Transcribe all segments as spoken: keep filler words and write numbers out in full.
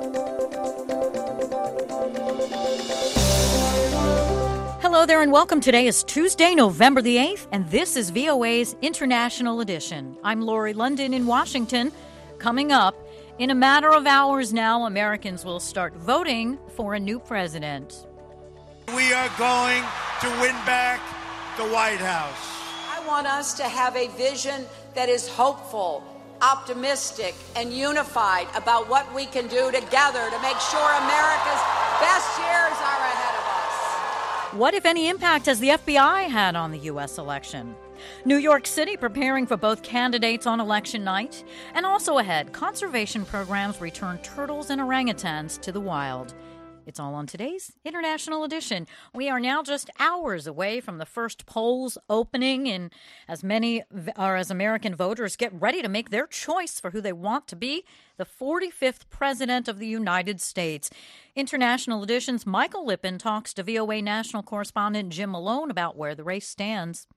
Hello there and welcome. Today is Tuesday, November the eighth, and this is V O A's International Edition. I'm Lori London in Washington. Coming up, in a matter of hours now, Americans will start voting for a new president. We are going to win back the White House. I want us to have a vision that is hopeful, optimistic, and unified about what we can do together to make sure America's best years are ahead of us. What, if any, impact has the F B I had on the U S election? New York City preparing for both candidates on election night. And also ahead, conservation programs return turtles and orangutans to the wild. It's all on today's International Edition. We are now just hours away from the first polls opening, and as many or as American voters get ready to make their choice for who they want to be the forty-fifth President of the United States. International Edition's Michael Lippin talks to V O A national correspondent Jim Malone about where the race stands.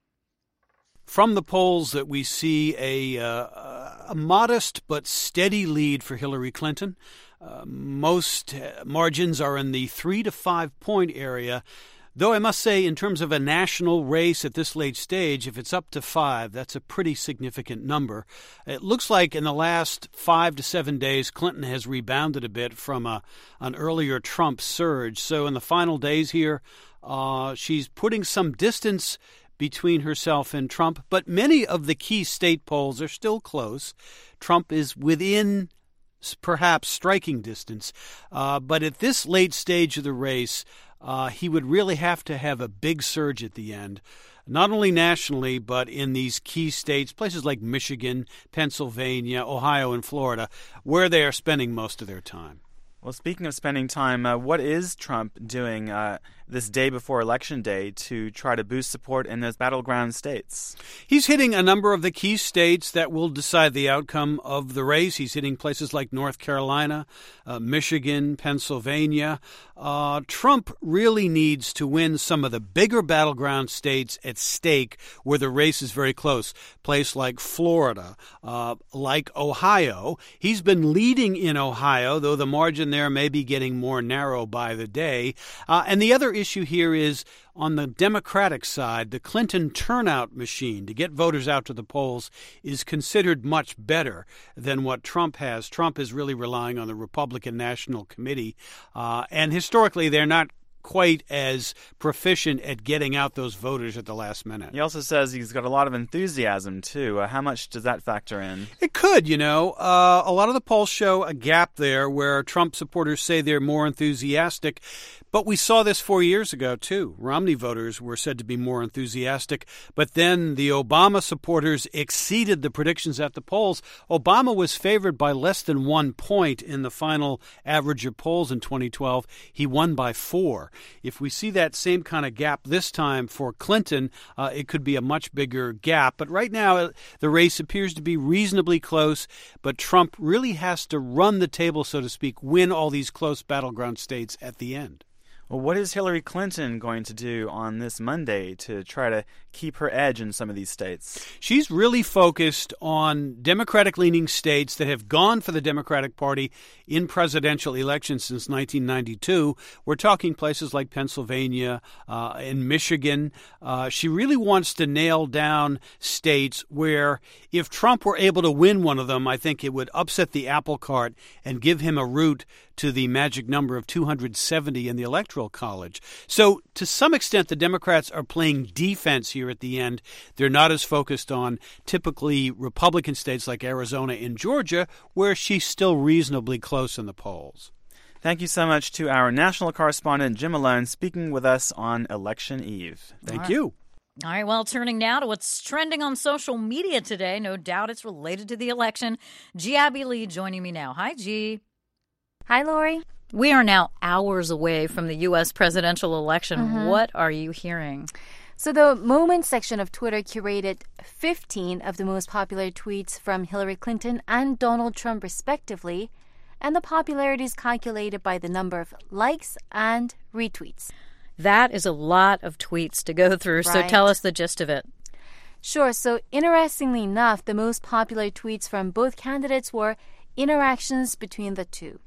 From the polls that we see a, uh, a modest but steady lead for Hillary Clinton. Uh, most margins are in the three to five point area, though I must say in terms of a national race at this late stage, if it's up to five, that's a pretty significant number. It looks like in the last five to seven days, Clinton has rebounded a bit from a, an earlier Trump surge. So in the final days here, uh, she's putting some distance between herself and Trump, but many of the key state polls are still close. Trump is within perhaps striking distance. Uh, but at this late stage of the race, uh, he would really have to have a big surge at the end, not only nationally, but in these key states, places like Michigan, Pennsylvania, Ohio, and Florida, where they are spending most of their time. Well, speaking of spending time, uh, what is Trump doing uh, this day before Election Day to try to boost support in those battleground states? He's hitting a number of the key states that will decide the outcome of the race. He's hitting places like North Carolina, uh, Michigan, Pennsylvania. Uh, Trump really needs to win some of the bigger battleground states at stake where the race is very close. Place like Florida, uh, like Ohio. He's been leading in Ohio, though the margin there may be getting more narrow by the day. Uh, and the other issue here is on the Democratic side, the Clinton turnout machine to get voters out to the polls is considered much better than what Trump has. Trump is really relying on the Republican National Committee. Uh, and historically, they're not quite as proficient at getting out those voters at the last minute. He also says he's got a lot of enthusiasm, too. Uh, how much does that factor in? It could, you know. Uh, a lot of the polls show a gap there where Trump supporters say they're more enthusiastic. But we saw this four years ago, too. Romney voters were said to be more enthusiastic. But then the Obama supporters exceeded the predictions at the polls. Obama was favored by less than one point in the final average of polls in twenty twelve. He won by four. If we see that same kind of gap this time for Clinton, uh, it could be a much bigger gap. But right now, the race appears to be reasonably close. But Trump really has to run the table, so to speak, win all these close battleground states at the end. Well, what is Hillary Clinton going to do on this Monday to try to keep her edge in some of these states? She's really focused on Democratic-leaning states that have gone for the Democratic Party in presidential elections since nineteen ninety-two. We're talking places like Pennsylvania uh, and Michigan. Uh, she really wants to nail down states where if Trump were able to win one of them, I think it would upset the apple cart and give him a route to the magic number of two hundred seventy in the Electoral College. So to some extent, the Democrats are playing defense here at the end. They're not as focused on typically Republican states like Arizona and Georgia, where she's still reasonably close in the polls. Thank you so much to our national correspondent, Jim Malone, speaking with us on Election Eve. Thank you. All right, well, turning now to what's trending on social media today. No doubt it's related to the election. G. Abby Lee joining me now. Hi, G. Hi, Lori. We are now hours away from the U S presidential election. Mm-hmm. What are you hearing? So the Moments section of Twitter curated fifteen of the most popular tweets from Hillary Clinton and Donald Trump, respectively, and the popularity is calculated by the number of likes and retweets. That is a lot of tweets to go through, so Right. tell us the gist of it. Sure. So interestingly enough, the most popular tweets from both candidates were interactions between the two.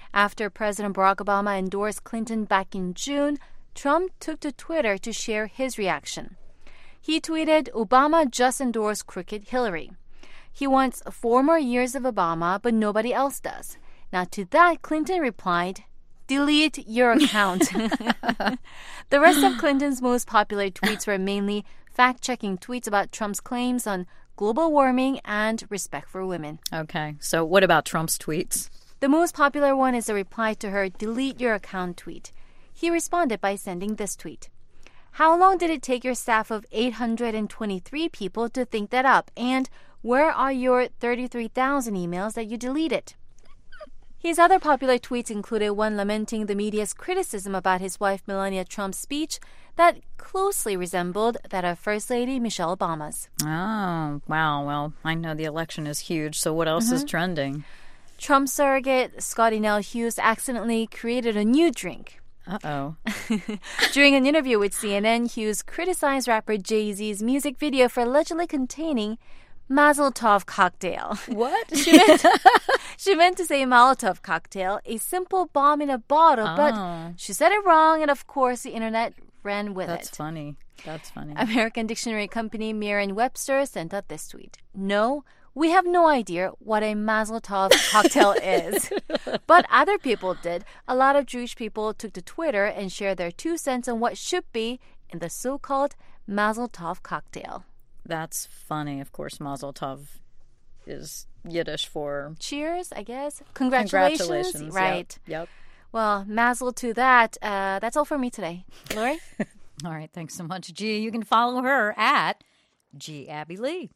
After President Barack Obama endorsed Clinton back in June, Trump took to Twitter to share his reaction. He tweeted, "Obama just endorsed crooked Hillary. He wants four more years of Obama, but nobody else does." Now to that, Clinton replied, "Delete your account." The rest of Clinton's most popular tweets were mainly fact-checking tweets about Trump's claims on global warming and respect for women. Okay, so what about Trump's tweets? The most popular one is a reply to her "delete your account" tweet. He responded by sending this tweet. "How long did it take your staff of eight hundred twenty-three people to think that up? And where are your thirty-three thousand emails that you deleted?" His other popular tweets included one lamenting the media's criticism about his wife Melania Trump's speech that closely resembled that of First Lady Michelle Obama's. Oh, wow. Well, I know the election is huge, so what else mm-hmm. is trending? Trump surrogate Scotty Nell Hughes accidentally created a new drink. Uh-oh. During an interview with C N N, Hughes criticized rapper Jay-Z's music video for allegedly containing Mazel Tov cocktail. What? She meant, she meant to say Molotov cocktail, a simple bomb in a bottle, oh. but she said it wrong, and of course the internet ran with That's it. That's funny. That's funny. American dictionary company Merriam-Webster sent out this tweet. "No, we have no idea what a Mazel Tov cocktail is." But other people did. A lot of Jewish people took to Twitter and shared their two cents on what should be in the so-called Mazel Tov cocktail. That's funny. Of course, Mazel Tov is Yiddish for... cheers, I guess. Congratulations. Congratulations. Right. Yep. yep. Well, mazel to that. Uh, that's all for me today. Lori? All right. Thanks so much, G. You can follow her at G. Abby Lee.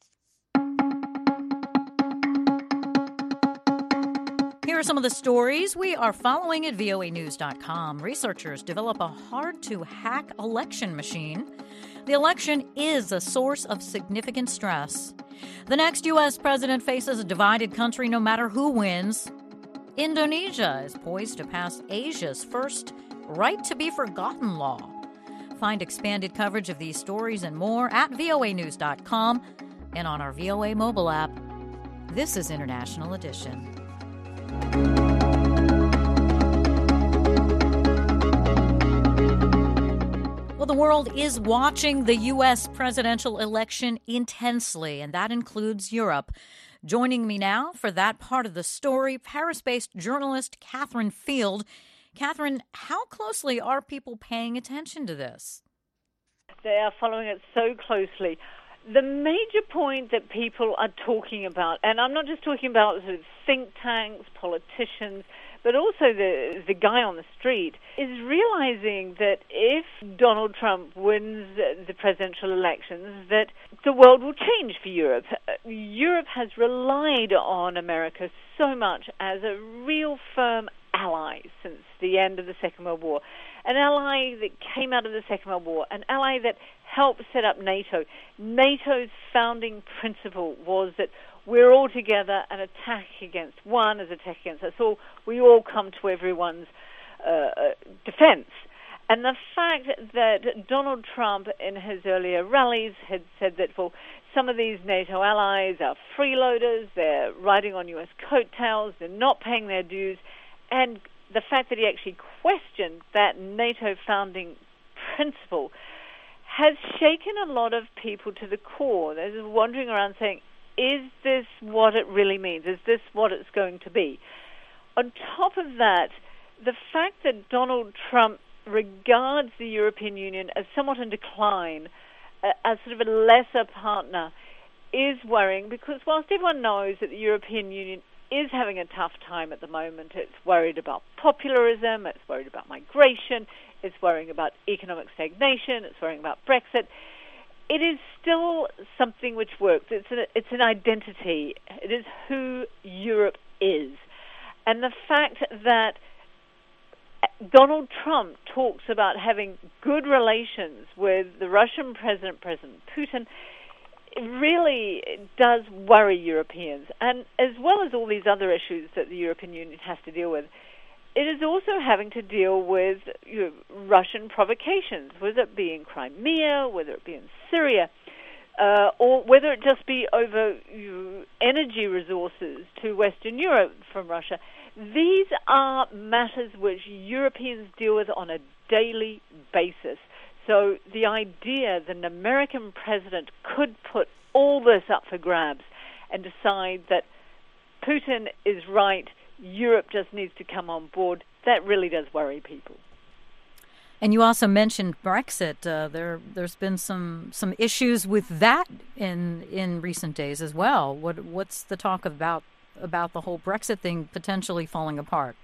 Here are some of the stories we are following at V O A news dot com. Researchers develop a hard-to-hack election machine. The election is a source of significant stress. The next U S president faces a divided country no matter who wins. Indonesia is poised to pass Asia's first right-to-be-forgotten law. Find expanded coverage of these stories and more at V O A news dot com and on our V O A mobile app. This is International Edition. Well, the world is watching the U S presidential election intensely, and that includes Europe. Joining me now for that part of the story, Paris-based journalist Catherine Field. Catherine, how closely are people paying attention to this? They are following it so closely. The major point that people are talking about, and I'm not just talking about sort of think tanks, politicians, but also the the guy on the street, is realizing that if Donald Trump wins the presidential elections, that the world will change for Europe. Europe has relied on America so much as a real firm ally since the end of the Second World War. An ally that came out of the Second World War, an ally that helped set up NATO. NATO's founding principle was that we're all together, an attack against one is an attack against us all. We all come to everyone's uh, defense. And the fact that Donald Trump in his earlier rallies had said that, well, some of these NATO allies are freeloaders, they're riding on U S coattails, they're not paying their dues, and the fact that he actually questioned that NATO founding principle has shaken a lot of people to the core. They're just wandering around saying, is this what it really means? Is this what it's going to be? On top of that, the fact that Donald Trump regards the European Union as somewhat in decline, uh, as sort of a lesser partner, is worrying, because whilst everyone knows that the European Union is having a tough time at the moment, it's worried about popularism, it's worried about migration, it's worrying about economic stagnation, it's worrying about Brexit. It is still something which works. It's an, it's an identity. It is who Europe is. And the fact that Donald Trump talks about having good relations with the Russian president, President Putin, really does worry Europeans. And as well as all these other issues that the European Union has to deal with, it is also having to deal with you know, Russian provocations, whether it be in Crimea, whether it be in Syria, uh, or whether it just be over you know, energy resources to Western Europe from Russia. These are matters which Europeans deal with on a daily basis. So the idea that an American president could put all this up for grabs and decide that Putin is right, Europe just needs to come on board, that really does worry people. And you also mentioned Brexit. Uh, there, there's been some, some issues with that in in recent days as well. What what's the talk about about the whole Brexit thing potentially falling apart?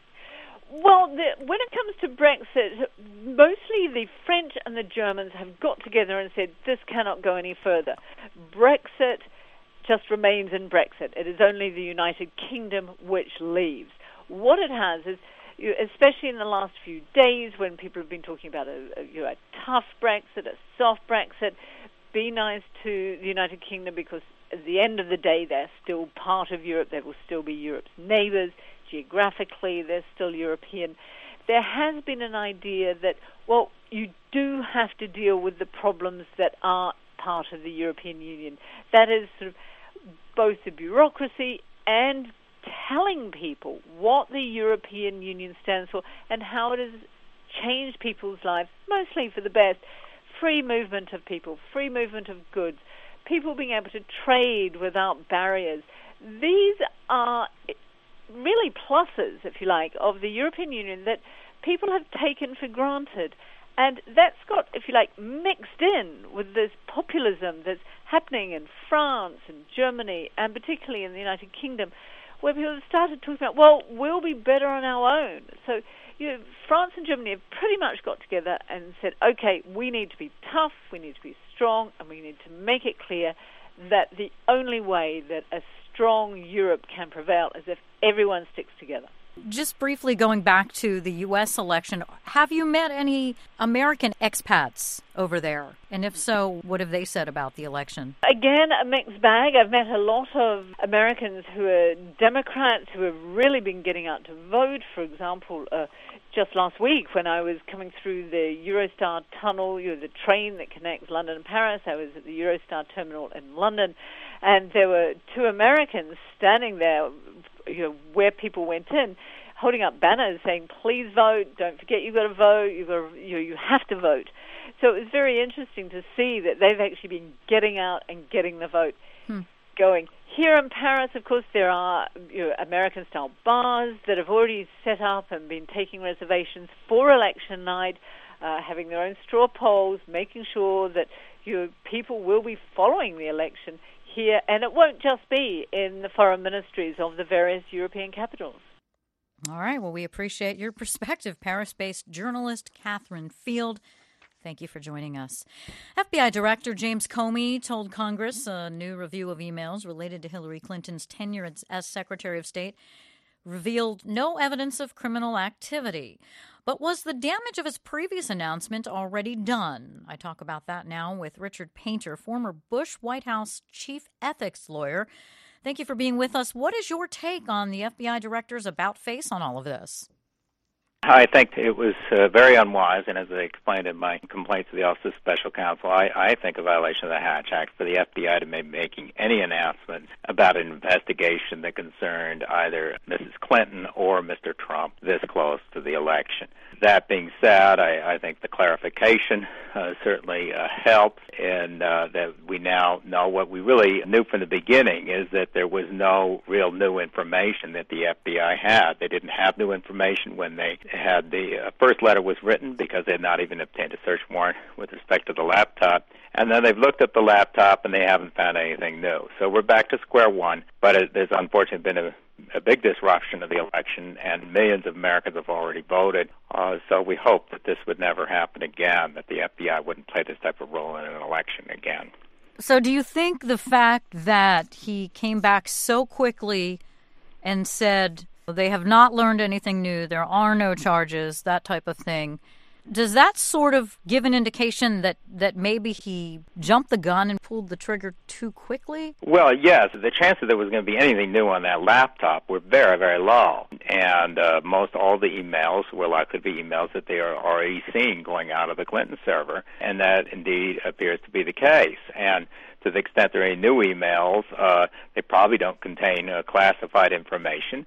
Well, the, when it comes to Brexit, mostly the French and the Germans have got together and said this cannot go any further. Brexit just remains in Brexit. It is only the United Kingdom which leaves. What it has is, especially in the last few days when people have been talking about a, a, you know, a tough Brexit, a soft Brexit, be nice to the United Kingdom because at the end of the day they're still part of Europe, they will still be Europe's neighbors, geographically they're still European. There has been an idea that, well, you do have to deal with the problems that are part of the European Union. That is sort of both the bureaucracy and telling people what the European Union stands for and how it has changed people's lives, mostly for the best. Free movement of people, free movement of goods, people being able to trade without barriers. These are really pluses, if you like, of the European Union that people have taken for granted. And that's got, if you like, mixed in with this populism that's happening in France and Germany and particularly in the United Kingdom, where people have started talking about, well, we'll be better on our own. So, you know, France and Germany have pretty much got together and said, okay, we need to be tough, we need to be strong, and we need to make it clear that the only way that a strong Europe can prevail is if everyone sticks together. Just briefly going back to the U S election, have you met any American expats over there? And if so, what have they said about the election? Again, a mixed bag. I've met a lot of Americans who are Democrats who have really been getting out to vote. For example, uh, just last week when I was coming through the Eurostar tunnel, you know, the train that connects London and Paris, I was at the Eurostar terminal in London, and there were two Americans standing there, you know, where people went in, holding up banners saying, please vote, don't forget you've got to vote, you've got to, you know, you have to vote. So it was very interesting to see that they've actually been getting out and getting the vote hmm. going. Here in Paris, of course, there are, you know, American-style bars that have already set up and been taking reservations for election night, uh, having their own straw polls, making sure that, you know, people will be following the election here, and it won't just be in the foreign ministries of the various European capitals. All right. Well, we appreciate your perspective, Paris-based journalist Catherine Field. Thank you for joining us. F B I Director James Comey told Congress a new review of emails related to Hillary Clinton's tenure as Secretary of State revealed no evidence of criminal activity. But was the damage of his previous announcement already done? I talk about that now with Richard Painter, former Bush White House chief ethics lawyer. Thank you for being with us. What is your take on the F B I director's about-face on all of this? I think it was uh, very unwise, and as I explained in my complaint to the Office of Special Counsel, I, I think a violation of the Hatch Act for the F B I to be making any announcements about an investigation that concerned either Missus Clinton or Mister Trump this close to the election. That being said, I, I think the clarification uh, certainly uh, helps, and uh, that we now know what we really knew from the beginning is that there was no real new information that the F B I had. They didn't have new information when they had the uh, first letter was written because they had not even obtained a search warrant with respect to the laptop. And then they've looked at the laptop and they haven't found anything new. So we're back to square one, but it, there's unfortunately been a, a big disruption of the election and millions of Americans have already voted. Uh, so we hope that this would never happen again, that the F B I wouldn't play this type of role in an election again. So do you think the fact that he came back so quickly and said they have not learned anything new, there are no charges, that type of thing, does that sort of give an indication that, that maybe he jumped the gun and pulled the trigger too quickly? Well, yes. The chances there was going to be anything new on that laptop were very, very low. And uh, most all the emails were likely to be emails that they are already seeing going out of the Clinton server, and that indeed appears to be the case. And to the extent there are any new emails, uh, they probably don't contain uh, classified information.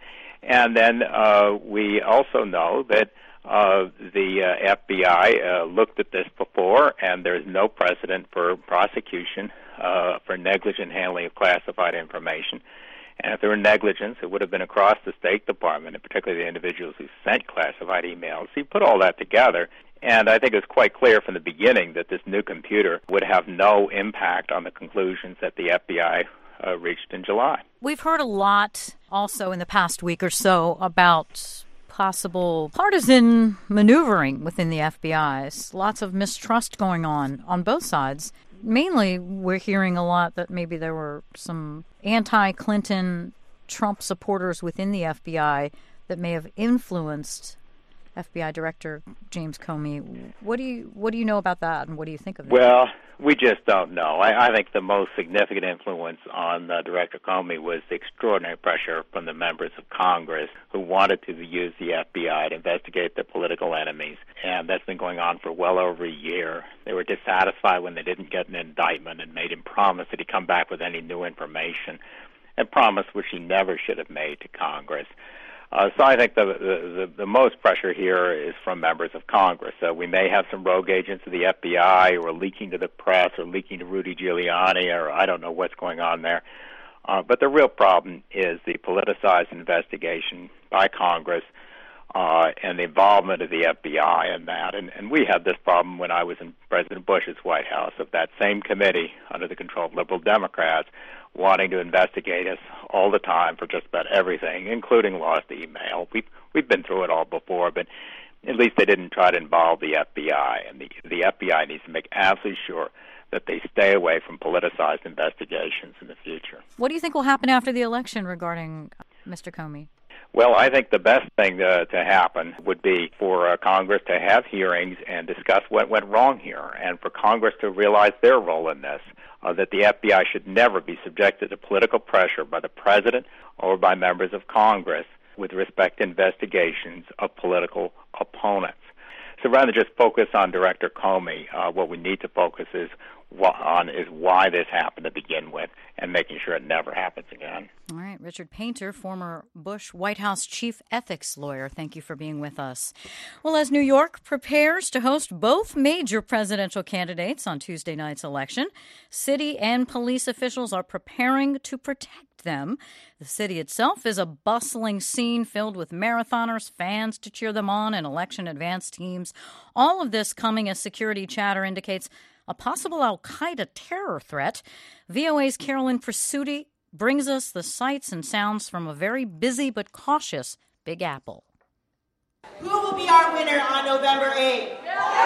And then uh, we also know that uh, the uh, F B I uh, looked at this before, and there's no precedent for prosecution uh, for negligent handling of classified information. And if there were negligence, it would have been across the State Department, and particularly the individuals who sent classified emails. So you put all that together, and I think it was quite clear from the beginning that this new computer would have no impact on the conclusions that the F B I uh, reached in July. We've heard a lot also in the past week or so about possible partisan maneuvering within the F B I. Lots of mistrust going on on both sides. Mainly, we're hearing a lot that maybe there were some anti-Clinton Trump supporters within the F B I that may have influenced F B I Director James Comey. What do you what do you know about that, and what do you think of that? Well, we just don't know. I, I think the most significant influence on uh, Director Comey was the extraordinary pressure from the members of Congress who wanted to use the F B I to investigate their political enemies, and that's been going on for well over a year. They were dissatisfied when they didn't get an indictment and made him promise that he'd come back with any new information, a promise which he never should have made to Congress. Uh, so I think the, the the most pressure here is from members of Congress. So we may have some rogue agents of the F B I who are leaking to the press or leaking to Rudy Giuliani, or I don't know what's going on there. Uh, but the real problem is the politicized investigation by Congress uh, and the involvement of the F B I in that. And, and we had this problem when I was in President Bush's White House, of that same committee under the control of liberal Democrats wanting to investigate us all the time for just about everything, including lost email. We've, we've been through it all before, but at least they didn't try to involve the F B I. And the, the F B I needs to make absolutely sure that they stay away from politicized investigations in the future. What do you think will happen after the election regarding Mister Comey? Well, I think the best thing to, to happen would be for uh, Congress to have hearings and discuss what went wrong here, and for Congress to realize their role in this, uh, that the F B I should never be subjected to political pressure by the President or by members of Congress with respect to investigations of political opponents. So rather than just focus on Director Comey, uh, what we need to focus is on is why this happened to begin with, and making sure it never happens again. All right, Richard Painter, former Bush White House chief ethics lawyer, thank you for being with us. Well, as New York prepares to host both major presidential candidates on Tuesday night's election, city and police officials are preparing to protect them. The city itself is a bustling scene filled with marathoners, fans to cheer them on, and election advance teams. All of this coming as security chatter indicates a possible al-Qaeda terror threat. V O A's Carolyn Presutti brings us the sights and sounds from a very busy but cautious Big Apple. Who will be our winner on November eighth?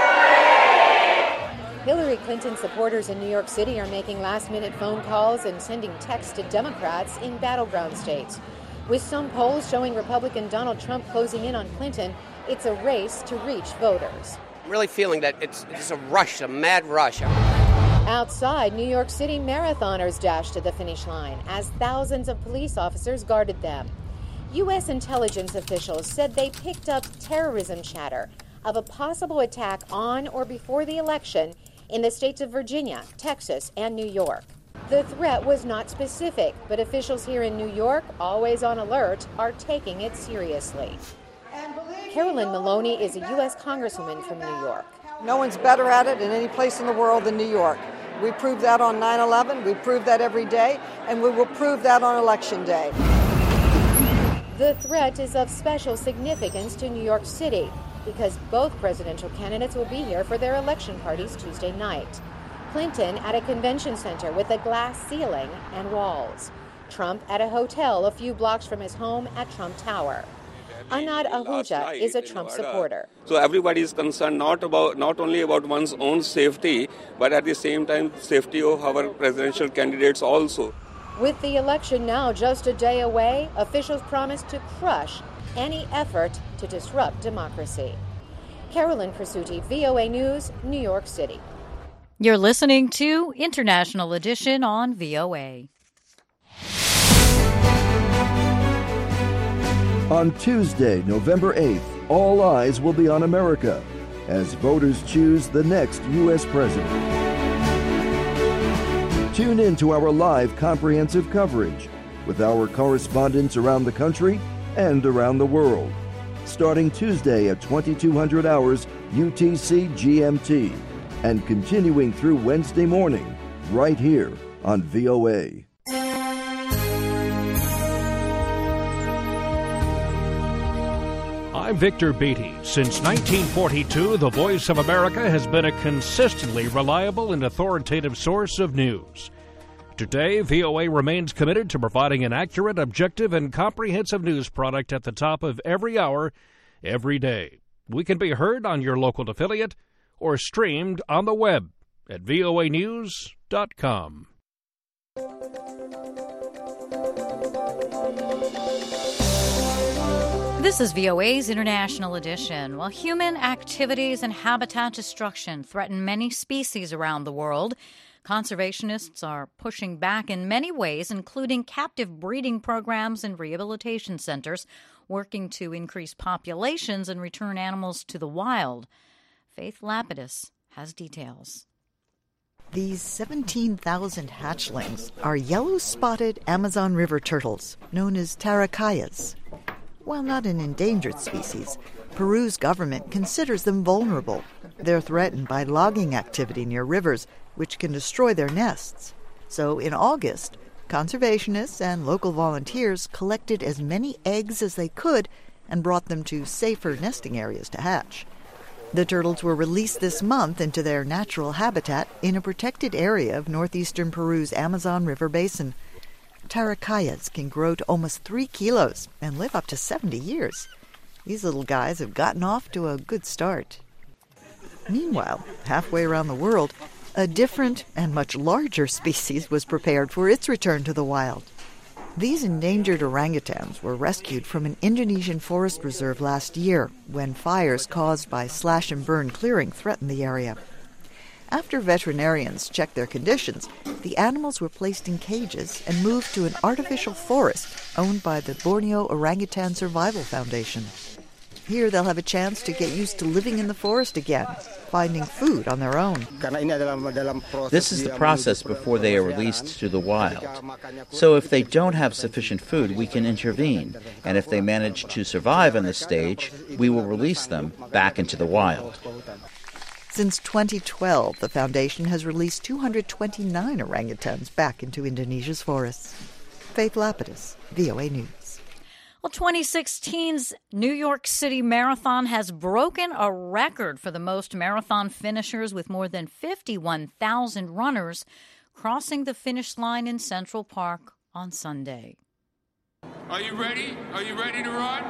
Hillary Clinton supporters in New York City are making last-minute phone calls and sending texts to Democrats in battleground states. With some polls showing Republican Donald Trump closing in on Clinton, it's a race to reach voters. I'm really feeling that it's, it's a rush, a mad rush. Outside New York City, marathoners dashed to the finish line as thousands of police officers guarded them. U S intelligence officials said they picked up terrorism chatter of a possible attack on or before the election in the states of Virginia, Texas, and New York. The threat was not specific, but officials here in New York, always on alert, are taking it seriously. Carolyn Maloney is a U S congresswoman from New York. No one's better at it in any place in the world than New York. We proved that on nine eleven, we proved that every day, and we will prove that on Election Day. The threat is of special significance to New York City because both presidential candidates will be here for their election parties Tuesday night. Clinton at a convention center with a glass ceiling and walls. Trump at a hotel a few blocks from his home at Trump Tower. Anand Ahuja is a Trump supporter. So everybody is concerned not about not only about one's own safety, but at the same time safety of our presidential candidates also. With the election now just a day away, officials promise to crush any effort to disrupt democracy. Carolyn Presutti, V O A News, New York City. You're listening to International Edition on V O A. On Tuesday, November eighth, all eyes will be on America as voters choose the next U S president. Tune in to our live comprehensive coverage with our correspondents around the country and around the world. Starting Tuesday at twenty-two hundred hours U T C G M T and continuing through Wednesday morning right here on V O A. I'm Victor Beattie. Since nineteen forty-two, the Voice of America has been a consistently reliable and authoritative source of news. Today, V O A remains committed to providing an accurate, objective, and comprehensive news product at the top of every hour, every day. We can be heard on your local affiliate or streamed on the web at V O A news dot com. This is V O A's International Edition. While human activities and habitat destruction threaten many species around the world, conservationists are pushing back in many ways, including captive breeding programs and rehabilitation centers, working to increase populations and return animals to the wild. Faith Lapidus has details. These seventeen thousand hatchlings are yellow-spotted Amazon River turtles, known as taracayas. While not an endangered species, Peru's government considers them vulnerable. They're threatened by logging activity near rivers, which can destroy their nests. So in August, conservationists and local volunteers collected as many eggs as they could and brought them to safer nesting areas to hatch. The turtles were released this month into their natural habitat in a protected area of northeastern Peru's Amazon River basin. Taracayas can grow to almost three kilos and live up to seventy years. These little guys have gotten off to a good start. Meanwhile, halfway around the world, a different and much larger species was prepared for its return to the wild. These endangered orangutans were rescued from an Indonesian forest reserve last year when fires caused by slash-and-burn clearing threatened the area. After veterinarians checked their conditions, the animals were placed in cages and moved to an artificial forest owned by the Borneo Orangutan Survival Foundation. Here they'll have a chance to get used to living in the forest again, finding food on their own. This is the process before they are released to the wild. So if they don't have sufficient food, we can intervene. And if they manage to survive on this stage, we will release them back into the wild. Since twenty twelve, the foundation has released two hundred twenty-nine orangutans back into Indonesia's forests. Faith Lapidus, V O A News. Well, twenty sixteen's New York City Marathon has broken a record for the most marathon finishers, with more than fifty-one thousand runners crossing the finish line in Central Park on Sunday. Are you ready? Are you ready to run?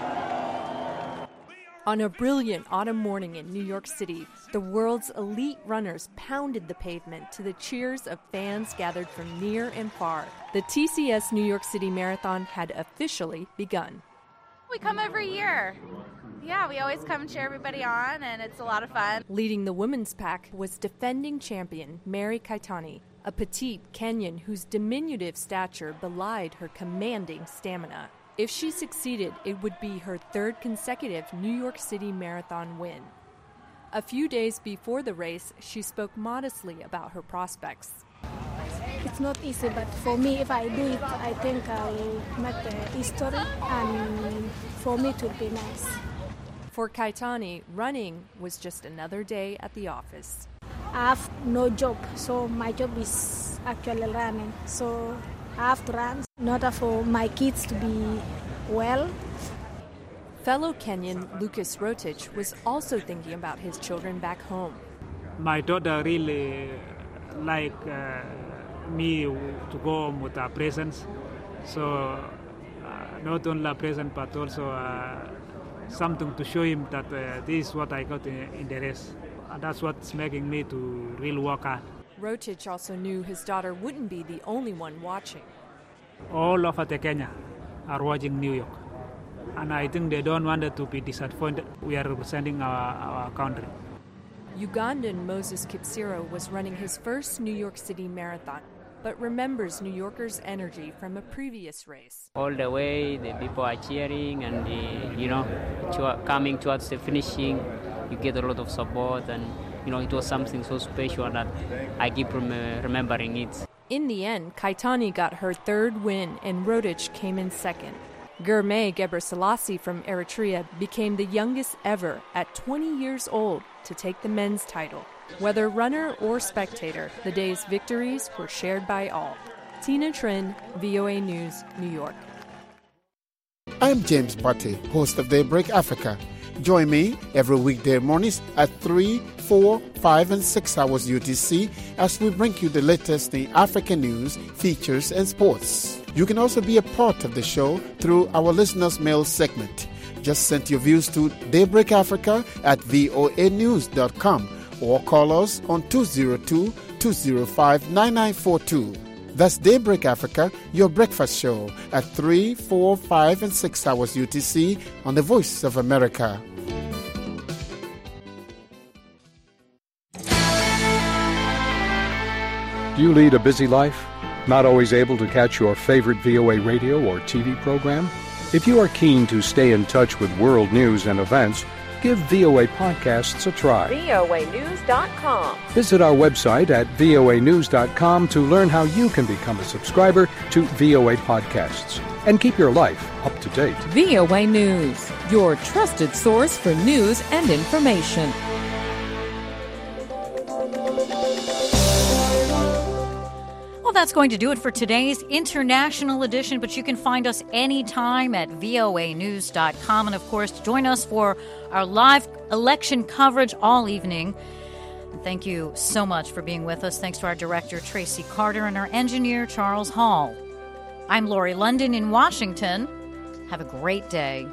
On a brilliant autumn morning in New York City, the world's elite runners pounded the pavement to the cheers of fans gathered from near and far. The T C S New York City Marathon had officially begun. We come every year. Yeah, we always come cheer everybody on, and it's a lot of fun. Leading the women's pack was defending champion Mary Kaitani, a petite Kenyan whose diminutive stature belied her commanding stamina. If she succeeded, it would be her third consecutive New York City Marathon win. A few days before the race, she spoke modestly about her prospects. It's not easy, but for me, if I do it, I think I'll make the history, and for me it would be nice. For Kaitani, running was just another day at the office. I have no job, so my job is actually running. So I have to run, not for my kids to be well. Fellow Kenyan Lucas Rotich was also thinking about his children back home. My daughter really like uh, me to go home with a present. So uh, not only a present, but also uh, something to show him that uh, this is what I got in, in the race. And that's what's making me to really work hard. Rotich also knew his daughter wouldn't be the only one watching. All over the Kenya are watching New York. And I think they don't want it to be disappointed. We are representing our, our country. Ugandan Moses Kipsiro was running his first New York City Marathon, but remembers New Yorkers' energy from a previous race. All the way, the people are cheering and, the, you know, coming towards the finishing, you get a lot of support, and, you know, it was something so special that I keep rem- remembering it. In the end, Kaitani got her third win and Rotich came in second. Gourmet Gebrselassie from Eritrea became the youngest ever at twenty years old to take the men's title. Whether runner or spectator, the day's victories were shared by all. Tina Trin, V O A News, New York. I'm James Pate, host of Daybreak Africa. Join me every weekday mornings at three, four, five, and six hours U T C as we bring you the latest in African news, features, and sports. You can also be a part of the show through our listeners' mail segment. Just send your views to Daybreak Africa at voa news dot com or call us on two oh two, two oh five, nine nine four two. That's Daybreak Africa, your breakfast show at three, four, five, and six hours U T C on the Voice of America. Do you lead a busy life? Not always able to catch your favorite V O A radio or T V program? If you are keen to stay in touch with world news and events, give V O A Podcasts a try. V O A news dot com. Visit our website at V O A news dot com to learn how you can become a subscriber to V O A Podcasts and keep your life up to date. V O A News, your trusted source for news and information. Well, that's going to do it for today's international edition, but you can find us anytime at V O A news dot com. And, of course, join us for our live election coverage all evening. And thank you so much for being with us. Thanks to our director, Tracy Carter, and our engineer, Charles Hall. I'm Lori London in Washington. Have a great day.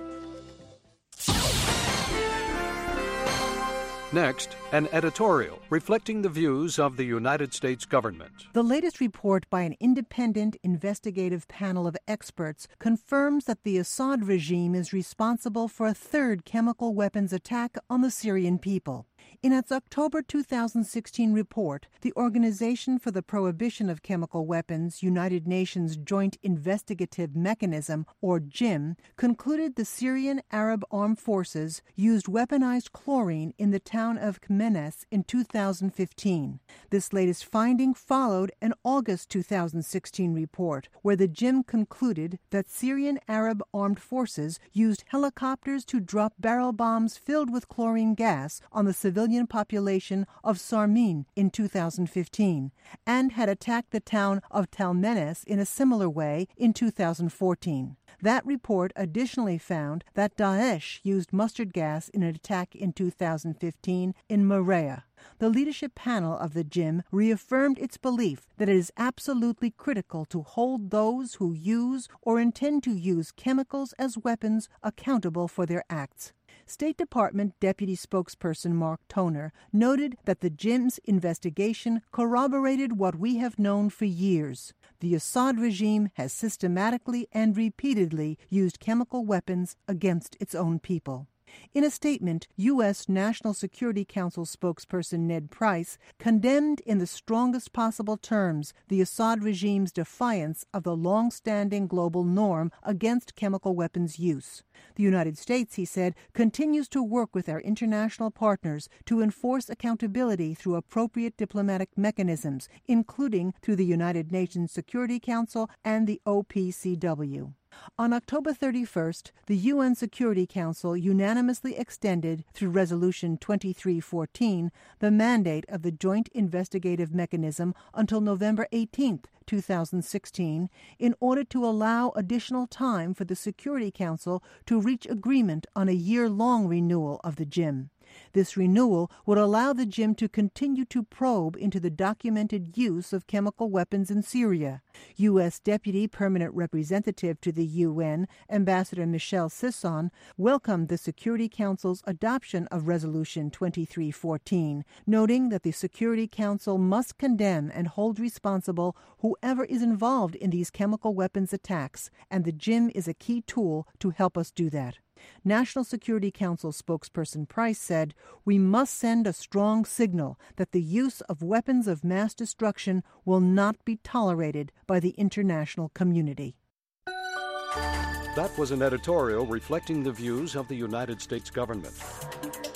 Next, an editorial reflecting the views of the United States government. The latest report by an independent investigative panel of experts confirms that the Assad regime is responsible for a third chemical weapons attack on the Syrian people. In its October two thousand sixteen report, the Organization for the Prohibition of Chemical Weapons, United Nations Joint Investigative Mechanism, or JIM, concluded the Syrian Arab Armed Forces used weaponized chlorine in the town of Kmenes in two thousand fifteen. This latest finding followed an August two thousand sixteen report, where the JIM concluded that Syrian Arab Armed Forces used helicopters to drop barrel bombs filled with chlorine gas on the civilian population of Sarmin in two thousand fifteen, and had attacked the town of Talmenes in a similar way in two thousand fourteen. That report additionally found that Daesh used mustard gas in an attack in two thousand fifteen in Maria. The leadership panel of the JIM reaffirmed its belief that it is absolutely critical to hold those who use or intend to use chemicals as weapons accountable for their acts. State Department Deputy Spokesperson Mark Toner noted that the JIM's investigation corroborated what we have known for years. The Assad regime has systematically and repeatedly used chemical weapons against its own people. In a statement, U S National Security Council spokesperson Ned Price condemned in the strongest possible terms the Assad regime's defiance of the long-standing global norm against chemical weapons use. The United States, he said, continues to work with our international partners to enforce accountability through appropriate diplomatic mechanisms, including through the United Nations Security Council and the O P C W. On October thirty-first, the U N Security Council unanimously extended, through Resolution twenty-three fourteen, the mandate of the Joint Investigative Mechanism until November eighteenth, two thousand sixteen, in order to allow additional time for the Security Council to reach agreement on a year-long renewal of the JIM. This renewal would allow the JIM to continue to probe into the documented use of chemical weapons in Syria. U S Deputy Permanent Representative to the U N, Ambassador Michelle Sisson, welcomed the Security Council's adoption of Resolution twenty-three fourteen, noting that the Security Council must condemn and hold responsible whoever is involved in these chemical weapons attacks, and the JIM is a key tool to help us do that. National Security Council spokesperson Price said, "We must send a strong signal that the use of weapons of mass destruction will not be tolerated by the international community." That was an editorial reflecting the views of the United States government.